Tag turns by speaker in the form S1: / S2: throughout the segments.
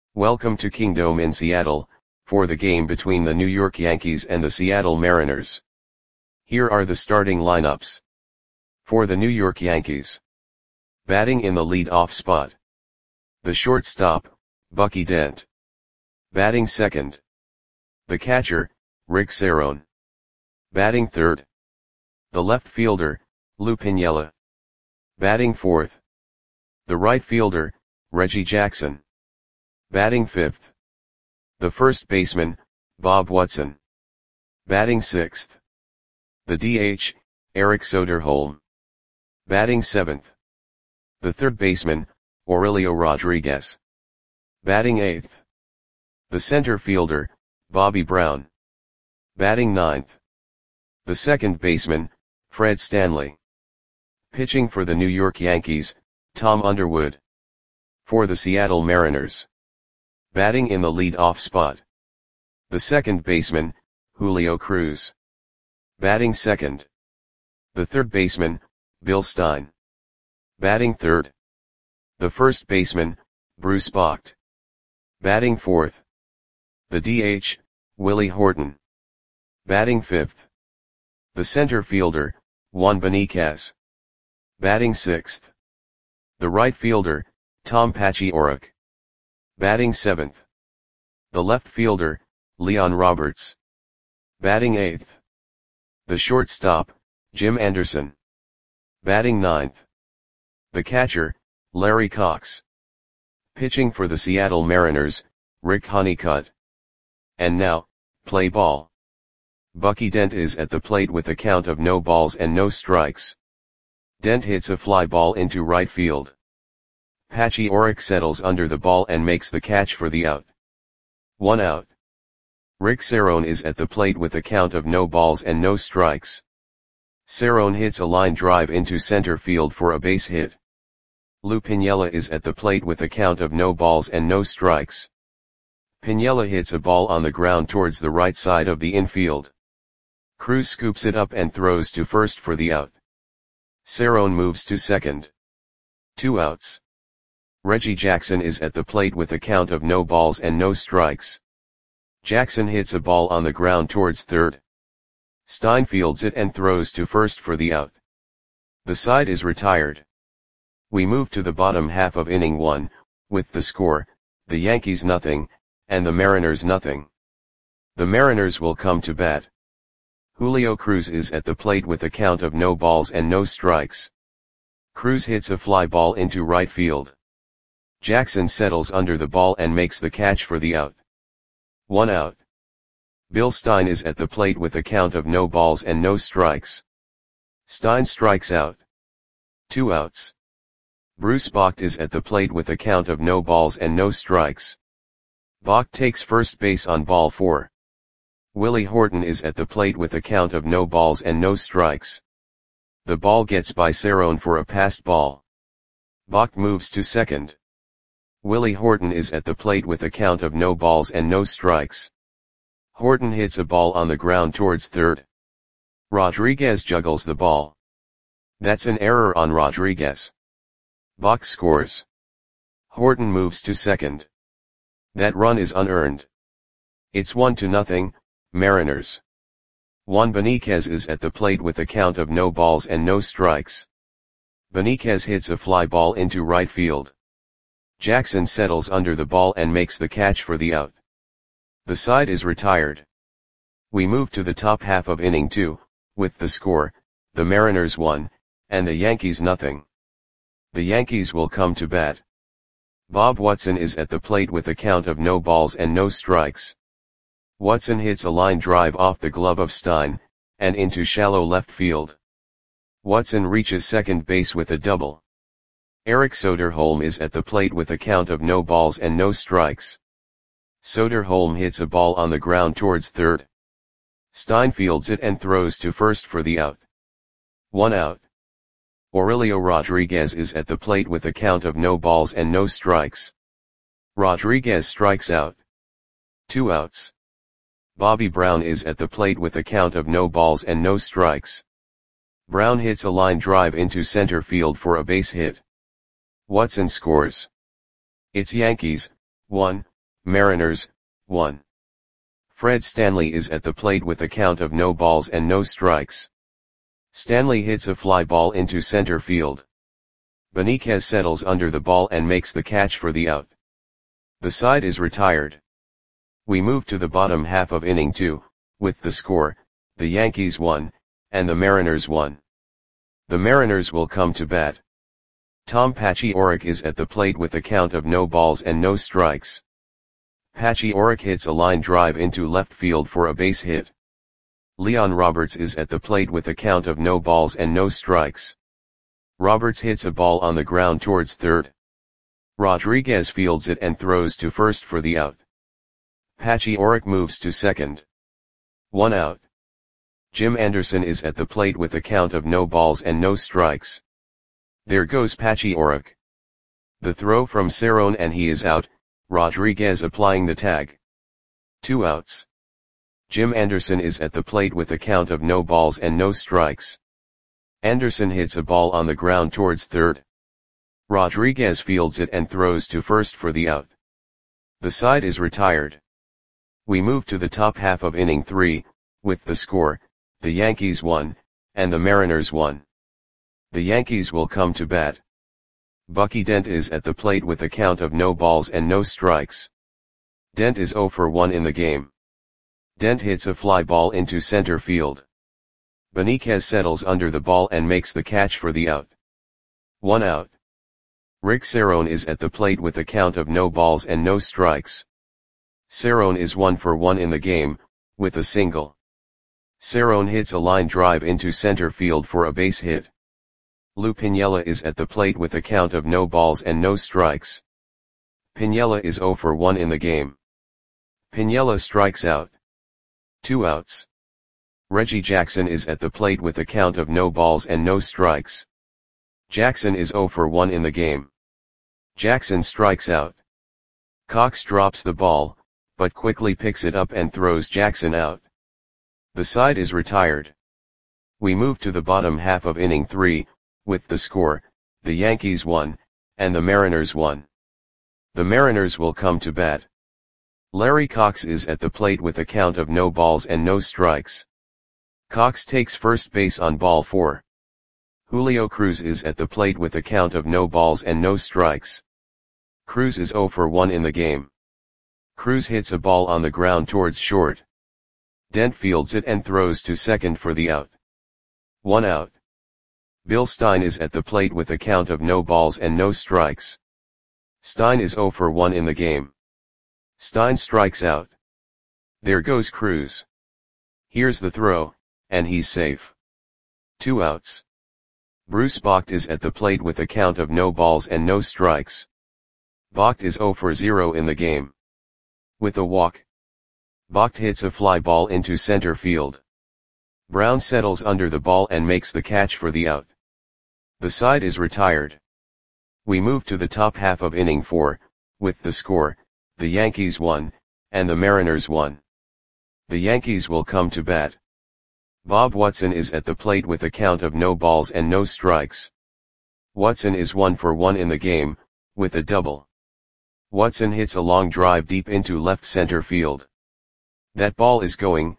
S1: Welcome to Kingdome in Seattle, for the game between the New York Yankees and the Seattle Mariners. Here are the starting lineups. For the New York Yankees. Batting in the lead-off spot. The shortstop, Bucky Dent. Batting second. The catcher, Rick Cerone. Batting third. The left fielder, Lou Piniella. Batting fourth. The right fielder, Reggie Jackson. Batting fifth. The first baseman, Bob Watson. Batting sixth. The DH, Eric Soderholm. Batting seventh. The third baseman, Aurelio Rodriguez. Batting eighth. The center fielder, Bobby Brown. Batting ninth. The second baseman, Fred Stanley. Pitching for the New York Yankees, Tom Underwood. For the Seattle Mariners. Batting in the lead-off spot. The second baseman, Julio Cruz. Batting second. The third baseman, Bill Stein. Batting third. The first baseman, Bruce Bocht. Batting fourth. The DH, Willie Horton. Batting fifth. The center fielder, Juan Beniquez. Batting sixth. The right fielder, Tom Paciorek. Batting seventh. The left fielder, Leon Roberts. Batting eighth. The shortstop, Jim Anderson. Batting ninth. The catcher, Larry Cox. Pitching for the Seattle Mariners, Rick Honeycutt. And now, play ball. Bucky Dent is at the plate with a count of no balls and no strikes. Dent hits a fly ball into right field. Paciorek settles under the ball and makes the catch for the out. 1 out. Rick Cerone is at the plate with a count of no balls and no strikes. Cerone hits a line drive into center field for a base hit. Lou Piniella is at the plate with a count of no balls and no strikes. Piniella hits a ball on the ground towards the right side of the infield. Cruz scoops it up and throws to first for the out. Cerone moves to second. 2 outs. Reggie Jackson is at the plate with a count of no balls and no strikes. Jackson hits a ball on the ground towards third. Stein fields it and throws to first for the out. The side is retired. We move to the bottom half of inning 1, with the score, the Yankees nothing, and the Mariners nothing. The Mariners will come to bat. Julio Cruz is at the plate with a count of no balls and no strikes. Cruz hits a fly ball into right field. Jackson settles under the ball and makes the catch for the out. 1 out. Bill Stein is at the plate with a count of no balls and no strikes. Stein strikes out. 2 outs. Bruce Bocht is at the plate with a count of no balls and no strikes. Bocht takes first base on ball 4. Willie Horton is at the plate with a count of no balls and no strikes. The ball gets by Cerone for a passed ball. Bocht moves to second. Willie Horton is at the plate with a count of no balls and no strikes. Horton hits a ball on the ground towards third. Rodriguez juggles the ball. That's an error on Rodriguez. Bocht scores. Horton moves to second. That run is unearned. It's 1-0, Mariners. Juan Beniquez is at the plate with a count of no balls and no strikes. Beniquez hits a fly ball into right field. Jackson settles under the ball and makes the catch for the out. The side is retired. We move to the top half of inning 2, with the score, the Mariners 1, and the Yankees nothing. The Yankees will come to bat. Bob Watson is at the plate with a count of no balls and no strikes. Watson hits a line drive off the glove of Stein, and into shallow left field. Watson reaches second base with a double. Eric Soderholm is at the plate with a count of no balls and no strikes. Soderholm hits a ball on the ground towards third. Stein fields it and throws to first for the out. 1 out. Aurelio Rodriguez is at the plate with a count of no balls and no strikes. Rodriguez strikes out. 2 outs. Bobby Brown is at the plate with a count of no balls and no strikes. Brown hits a line drive into center field for a base hit. Watson scores. It's Yankees, 1, Mariners, 1. Fred Stanley is at the plate with a count of no balls and no strikes. Stanley hits a fly ball into center field. Benitez settles under the ball and makes the catch for the out. The side is retired. We move to the bottom half of inning 2, with the score, the Yankees 1, and the Mariners 1. The Mariners will come to bat. Tom Paciorek is at the plate with a count of no balls and no strikes. Paciorek hits a line drive into left field for a base hit. Leon Roberts is at the plate with a count of no balls and no strikes. Roberts hits a ball on the ground towards third. Rodriguez fields it and throws to first for the out. Paciorek moves to second. 1 out. Jim Anderson is at the plate with a count of no balls and no strikes. There goes Paciorek. The throw from Cerrone and he is out, Rodriguez applying the tag. 2 outs. Jim Anderson is at the plate with a count of no balls and no strikes. Anderson hits a ball on the ground towards third. Rodriguez fields it and throws to first for the out. The side is retired. We move to the top half of inning 3, with the score, the Yankees 1, and the Mariners 1. The Yankees will come to bat. Bucky Dent is at the plate with a count of no balls and no strikes. Dent is 0 for 1 in the game. Dent hits a fly ball into center field. Benitez settles under the ball and makes the catch for the out. 1 out. Rick Cerrone is at the plate with a count of no balls and no strikes. Cerrone is 1 for 1 in the game, with a single. Cerrone hits a line drive into center field for a base hit. Lou Piniella is at the plate with a count of no balls and no strikes. Piniella is 0 for 1 in the game. Piniella strikes out. 2 outs. Reggie Jackson is at the plate with a count of no balls and no strikes. Jackson is 0 for 1 in the game. Jackson strikes out. Cox drops the ball, but quickly picks it up and throws Jackson out. The side is retired. We move to the bottom half of inning 3, with the score, the Yankees 1, and the Mariners 1. The Mariners will come to bat. Larry Cox is at the plate with a count of no balls and no strikes. Cox takes first base on ball 4. Julio Cruz is at the plate with a count of no balls and no strikes. Cruz is 0 for 1 in the game. Cruz hits a ball on the ground towards short. Dent fields it and throws to second for the out. 1 out. Bill Stein is at the plate with a count of no balls and no strikes. Stein is 0 for 1 in the game. Stein strikes out. There goes Cruz. Here's the throw, and he's safe. 2 outs. Bruce Bocht is at the plate with a count of no balls and no strikes. Bocht is 0 for 0 in the game. With a walk. Bocht hits a fly ball into center field. Brown settles under the ball and makes the catch for the out. The side is retired. We move to the top half of inning 4, with the score, the Yankees 1, and the Mariners 1. The Yankees will come to bat. Bob Watson is at the plate with a count of no balls and no strikes. Watson is 1 for 1 in the game, with a double. Watson hits a long drive deep into left center field. That ball is gone.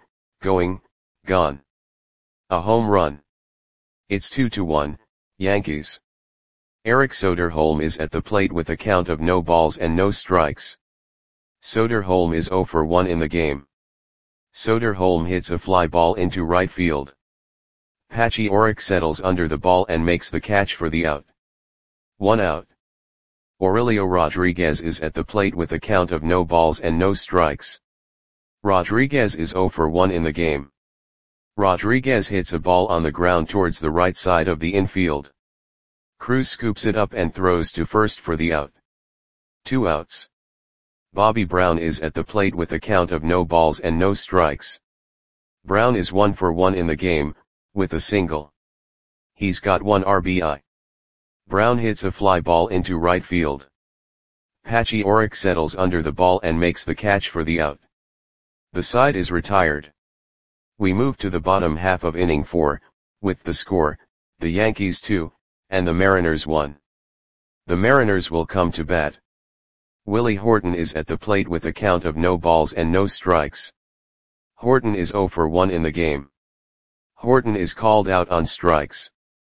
S1: A home run. It's 2-1, Yankees. Eric Soderholm is at the plate with a count of no balls and no strikes. Soderholm is 0 for 1 in the game. Soderholm hits a fly ball into right field. Paciorek settles under the ball and makes the catch for the out. 1 out. Aurelio Rodriguez is at the plate with a count of no balls and no strikes. Rodriguez is 0 for 1 in the game. Rodriguez hits a ball on the ground towards the right side of the infield. Cruz scoops it up and throws to first for the out. 2 outs. Bobby Brown is at the plate with a count of no balls and no strikes. Brown is 1 for 1 in the game, with a single. He's got 1 RBI. Brown hits a fly ball into right field. Paciorek settles under the ball and makes the catch for the out. The side is retired. We move to the bottom half of inning 4, with the score, the Yankees 2, and the Mariners 1. The Mariners will come to bat. Willie Horton is at the plate with a count of no balls and no strikes. Horton is 0 for 1 in the game. Horton is called out on strikes.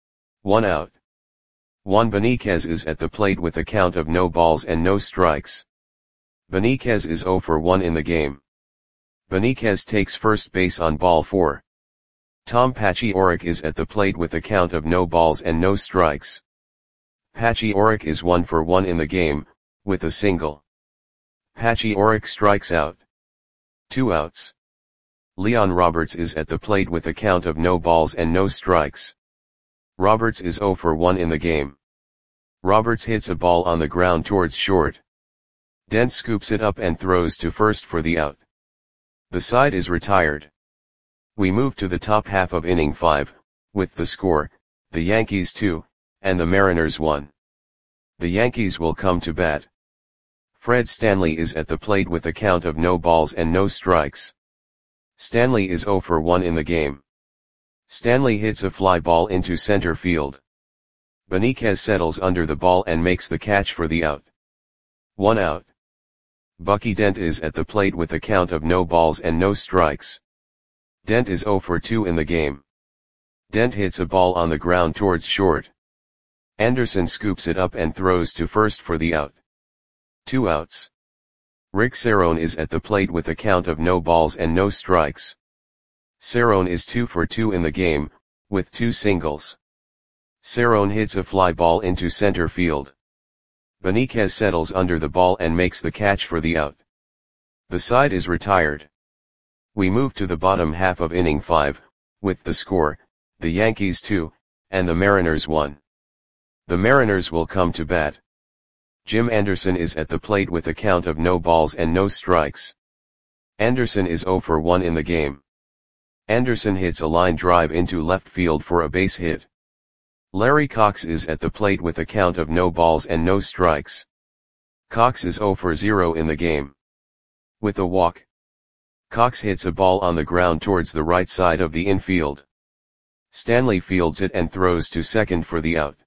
S1: 1 out. Juan Beniquez is at the plate with a count of no balls and no strikes. Beniquez is 0 for 1 in the game. Beniquez takes first base on ball 4. Tom Pachioric is at the plate with a count of no balls and no strikes. Pachioric is 1 for 1 in the game, with a single. Pachioric strikes out. 2 outs. Leon Roberts is at the plate with a count of no balls and no strikes. Roberts is 0 for 1 in the game. Roberts hits a ball on the ground towards short. Dent scoops it up and throws to first for the out. The side is retired. We move to the top half of inning 5, with the score, the Yankees 2, and the Mariners 1. The Yankees will come to bat. Fred Stanley is at the plate with a count of no balls and no strikes. Stanley is 0 for 1 in the game. Stanley hits a fly ball into center field. Beniquez settles under the ball and makes the catch for the out. 1 out. Bucky Dent is at the plate with a count of no balls and no strikes. Dent is 0 for 2 in the game. Dent hits a ball on the ground towards short. Anderson scoops it up and throws to first for the out. 2 outs. Rick Cerrone is at the plate with a count of no balls and no strikes. Cerrone is 2 for 2 in the game, with 2 singles. Cerrone hits a fly ball into center field. Beniquez settles under the ball and makes the catch for the out. The side is retired. We move to the bottom half of inning 5, with the score, the Yankees 2, and the Mariners 1. The Mariners will come to bat. Jim Anderson is at the plate with a count of no balls and no strikes. Anderson is 0 for 1 in the game. Anderson hits a line drive into left field for a base hit. Larry Cox is at the plate with a count of no balls and no strikes. Cox is 0 for 0 in the game. With a walk, Cox hits a ball on the ground towards the right side of the infield. Stanley fields it and throws to second for the out.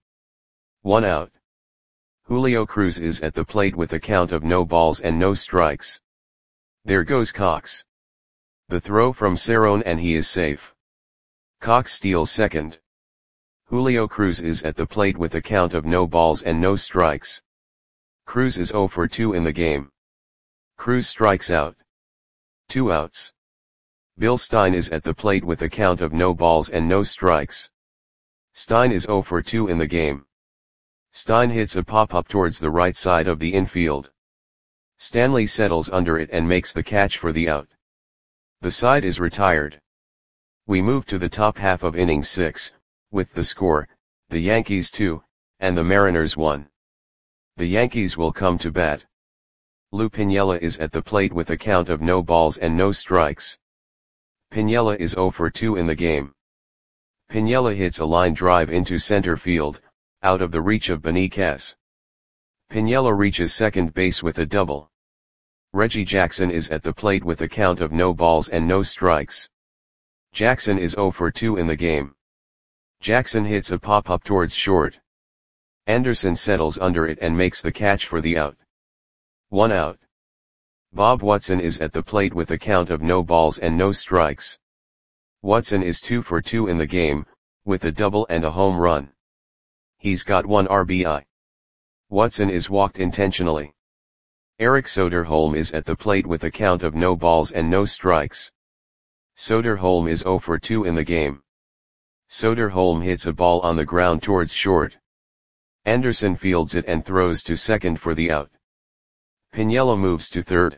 S1: 1 out. Julio Cruz is at the plate with a count of no balls and no strikes. There goes Cox. The throw from Cerrone and he is safe. Cox steals second. Julio Cruz is at the plate with a count of no balls and no strikes. Cruz is 0 for 2 in the game. Cruz strikes out. 2 outs. Bill Stein is at the plate with a count of no balls and no strikes. Stein is 0 for 2 in the game. Stein hits a pop-up towards the right side of the infield. Stanley settles under it and makes the catch for the out. The side is retired. We move to the top half of inning 6, with the score, the Yankees 2, and the Mariners 1. The Yankees will come to bat. Lou Piniella is at the plate with a count of no balls and no strikes. Piniella is 0 for 2 in the game. Piniella hits a line drive into center field, out of the reach of Beniquez. Piniella reaches second base with a double. Reggie Jackson is at the plate with a count of no balls and no strikes. Jackson is 0 for 2 in the game. Jackson hits a pop-up towards short. Anderson settles under it and makes the catch for the out. 1 out. Bob Watson is at the plate with a count of no balls and no strikes. Watson is 2 for 2 in the game, with a double and a home run. He's got 1 RBI. Watson is walked intentionally. Eric Soderholm is at the plate with a count of no balls and no strikes. Soderholm is 0 for 2 in the game. Soderholm hits a ball on the ground towards short. Anderson fields it and throws to second for the out. Piniella moves to third.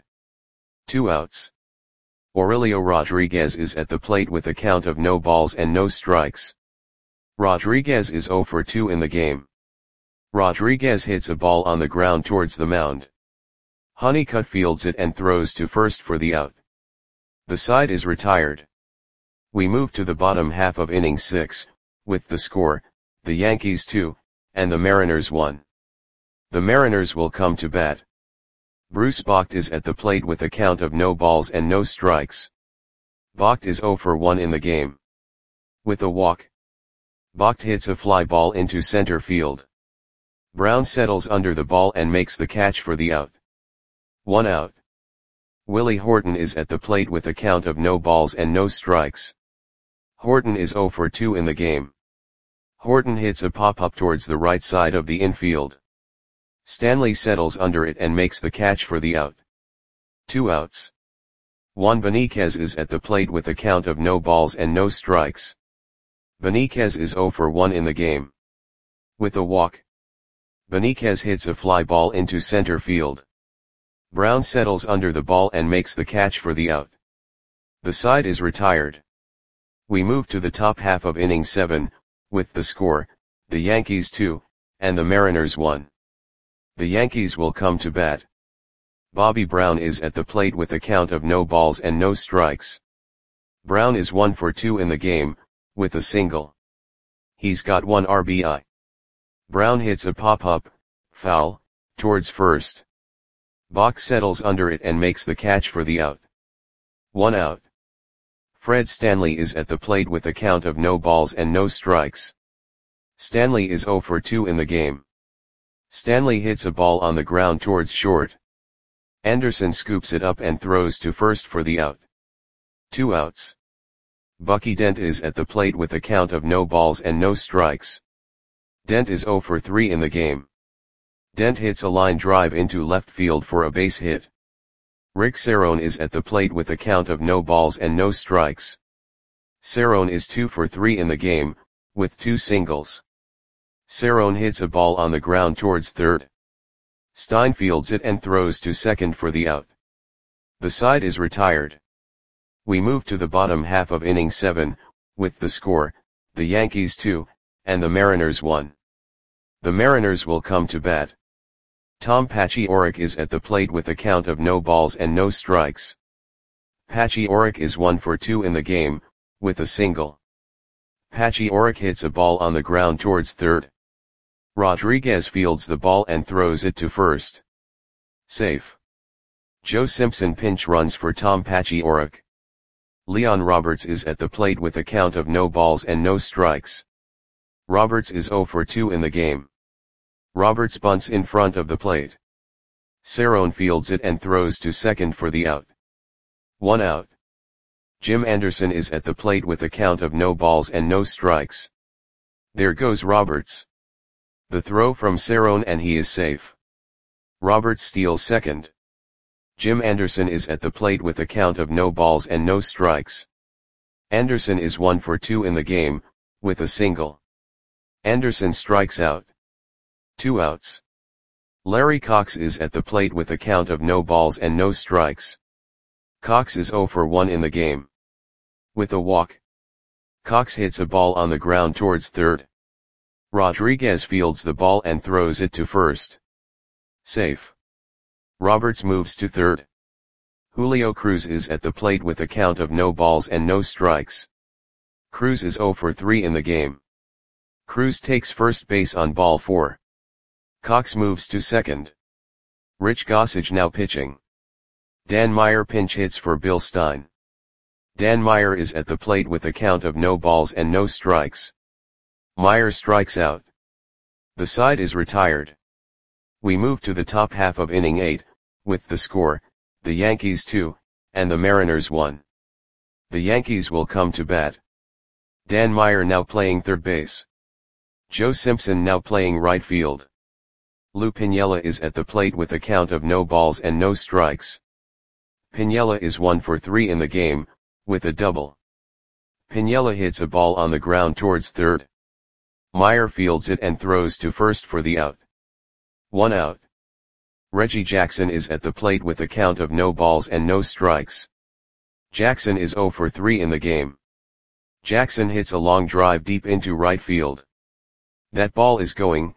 S1: 2 outs. Aurelio Rodriguez is at the plate with a count of no balls and no strikes. Rodriguez is 0 for 2 in the game. Rodriguez hits a ball on the ground towards the mound. Honeycutt fields it and throws to first for the out. The side is retired. We move to the bottom half of inning 6, with the score, the Yankees 2, and the Mariners 1. The Mariners will come to bat. Bruce Bocht is at the plate with a count of no balls and no strikes. Bocht is 0 for 1 in the game. With a walk, Bocht hits a fly ball into center field. Brown settles under the ball and makes the catch for the out. 1 out. Willie Horton is at the plate with a count of no balls and no strikes. Horton is 0 for 2 in the game. Horton hits a pop-up towards the right side of the infield. Stanley settles under it and makes the catch for the out. 2 outs. Juan Beniquez is at the plate with a count of no balls and no strikes. Beniquez is 0 for 1 in the game. With a walk, Beniquez hits a fly ball into center field. Brown settles under the ball and makes the catch for the out. The side is retired. We move to the top half of inning 7, with the score, the Yankees 2, and the Mariners 1. The Yankees will come to bat. Bobby Brown is at the plate with a count of no balls and no strikes. Brown is 1 for 2 in the game, with a single. He's got 1 RBI. Brown hits a pop-up, foul, towards first. Bach settles under it and makes the catch for the out. 1 out. Fred Stanley is at the plate with a count of no balls and no strikes. Stanley is 0 for 2 in the game. Stanley hits a ball on the ground towards short. Anderson scoops it up and throws to first for the out. 2 outs. Bucky Dent is at the plate with a count of no balls and no strikes. Dent is 0 for 3 in the game. Dent hits a line drive into left field for a base hit. Rick Cerrone is at the plate with a count of no balls and no strikes. Cerrone is 2 for 3 in the game, with 2 singles. Cerrone hits a ball on the ground towards third. Stein fields it and throws to second for the out. The side is retired. We move to the bottom half of inning 7, with the score, the Yankees 2, and the Mariners 1. The Mariners will come to bat. Tom Paciorek is at the plate with a count of no balls and no strikes. Paciorek is 1 for 2 in the game, with a single. Paciorek hits a ball on the ground towards third. Rodriguez fields the ball and throws it to first. Safe. Joe Simpson pinch runs for Tom Paciorek. Leon Roberts is at the plate with a count of no balls and no strikes. Roberts is 0 for 2 in the game. Roberts bunts in front of the plate. Cerrone fields it and throws to second for the out. 1 out. Jim Anderson is at the plate with a count of no balls and no strikes. There goes Roberts. The throw from Cerrone and he is safe. Roberts steals second. Jim Anderson is at the plate with a count of no balls and no strikes. Anderson is 1 for 2 in the game, with a single. Anderson strikes out. 2 outs. Larry Cox is at the plate with a count of no balls and no strikes. Cox is 0 for 1 in the game. With a walk, Cox hits a ball on the ground towards third. Rodriguez fields the ball and throws it to first. Safe. Roberts moves to third. Julio Cruz is at the plate with a count of no balls and no strikes. Cruz is 0 for 3 in the game. Cruz takes first base on ball 4. Cox moves to second. Rich Gossage now pitching. Dan Meyer pinch hits for Bill Stein. Dan Meyer is at the plate with a count of no balls and no strikes. Meyer strikes out. The side is retired. We move to the top half of inning 8, with the score, the Yankees 2, and the Mariners 1. The Yankees will come to bat. Dan Meyer now playing third base. Joe Simpson now playing right field. Lou Piniella is at the plate with a count of no balls and no strikes. Piniella is 1 for 3 in the game, with a double. Piniella hits a ball on the ground towards third. Meyer fields it and throws to first for the out. 1 out. Reggie Jackson is at the plate with a count of no balls and no strikes. Jackson is 0 for 3 in the game. Jackson hits a long drive deep into right field. That ball is gone.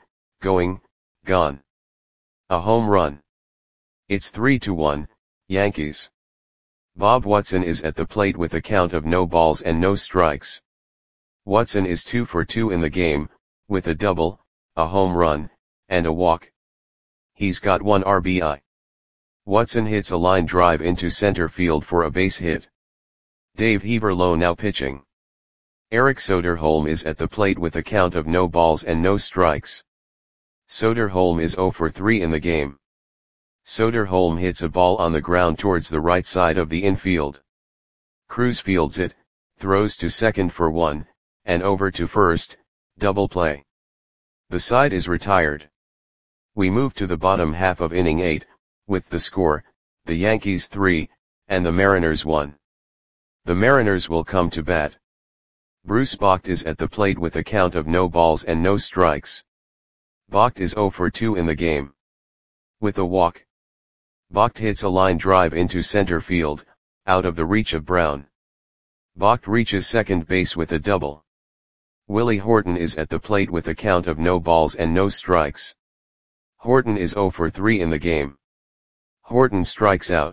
S1: A home run. It's 3-1, Yankees. Bob Watson is at the plate with a count of no balls and no strikes. Watson is 2 for 2 in the game, with a double, a home run, and a walk. He's got 1 RBI. Watson hits a line drive into center field for a base hit. Dave Heaverlo now pitching. Eric Soderholm is at the plate with a count of no balls and no strikes. Soderholm is 0 for 3 in the game. Soderholm hits a ball on the ground towards the right side of the infield. Cruz fields it, throws to second for 1, and over to first, double play. The side is retired. We move to the bottom half of inning 8, with the score, the Yankees 3, and the Mariners 1. The Mariners will come to bat. Bruce Bocht is at the plate with a count of no balls and no strikes. Bocht is 0 for 2 in the game. With a walk, Bocht hits a line drive into center field, out of the reach of Brown. Bocht reaches second base with a double. Willie Horton is at the plate with a count of no balls and no strikes. Horton is 0 for 3 in the game. Horton strikes out.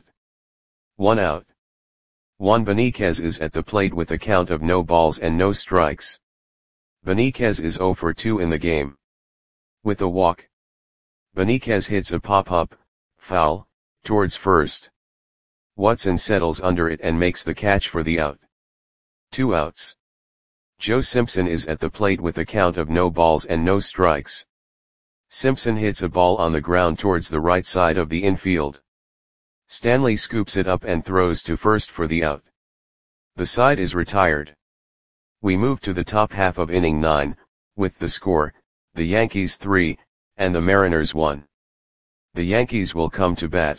S1: 1 out. Juan Benitez is at the plate with a count of no balls and no strikes. Benitez is 0 for 2 in the game. With a walk, Benitez hits a pop-up, foul, towards first. Watson settles under it and makes the catch for the out. 2 outs. Joe Simpson is at the plate with a count of no balls and no strikes. Simpson hits a ball on the ground towards the right side of the infield. Stanley scoops it up and throws to first for the out. The side is retired. We move to the top half of inning 9, with the score, the Yankees 3, and the Mariners 1. The Yankees will come to bat.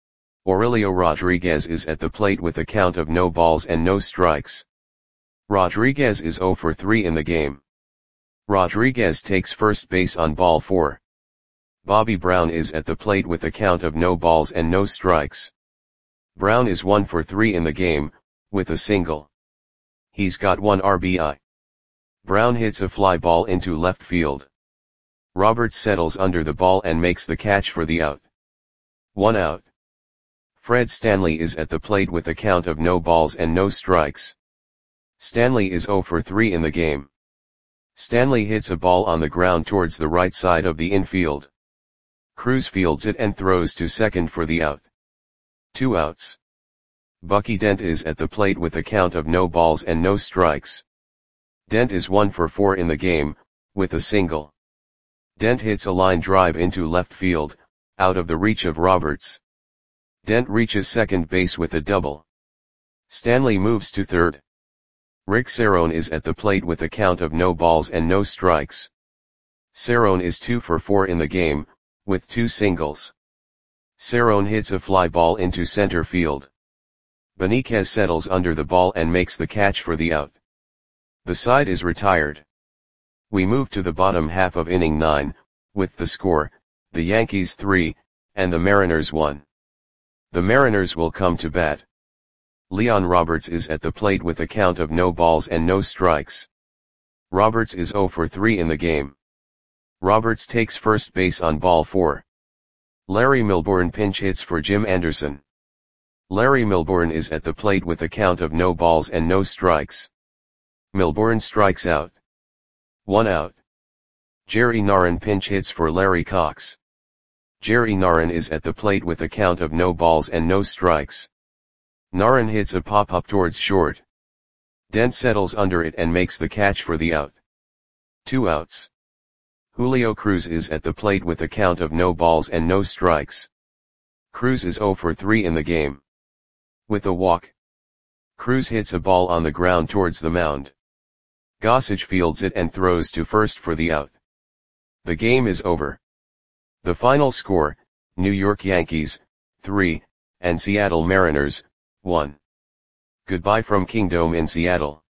S1: Aurelio Rodriguez is at the plate with a count of no balls and no strikes. Rodriguez is 0 for 3 in the game. Rodriguez takes first base on ball 4. Bobby Brown is at the plate with a count of no balls and no strikes. Brown is 1 for 3 in the game, with a single. He's got 1 RBI. Brown hits a fly ball into left field. Roberts settles under the ball and makes the catch for the out. 1 out. Fred Stanley is at the plate with a count of no balls and no strikes. Stanley is 0 for 3 in the game. Stanley hits a ball on the ground towards the right side of the infield. Cruz fields it and throws to second for the out. 2 outs. Bucky Dent is at the plate with a count of no balls and no strikes. Dent is 1 for 4 in the game, with a single. Dent hits a line drive into left field, out of the reach of Roberts. Dent reaches second base with a double. Stanley moves to third. Rick Cerrone is at the plate with a count of no balls and no strikes. Cerrone is 2 for 4 in the game, with 2 singles. Cerrone hits a fly ball into center field. Benitez settles under the ball and makes the catch for the out. The side is retired. We move to the bottom half of inning 9, with the score, the Yankees 3, and the Mariners 1. The Mariners will come to bat. Leon Roberts is at the plate with a count of no balls and no strikes. Roberts is 0 for 3 in the game. Roberts takes first base on ball 4. Larry Milbourne pinch hits for Jim Anderson. Larry Milbourne is at the plate with a count of no balls and no strikes. Milbourne strikes out. 1 out. Jerry Narron pinch hits for Larry Cox. Jerry Narron is at the plate with a count of no balls and no strikes. Narron hits a pop-up towards short. Dent settles under it and makes the catch for the out. 2 outs. Julio Cruz is at the plate with a count of no balls and no strikes. Cruz is 0 for 3 in the game. With a walk, Cruz hits a ball on the ground towards the mound. Gossage fields it and throws to first for the out. The game is over. The final score, New York Yankees, 3, and Seattle Mariners, 1. Goodbye from Kingdome in Seattle.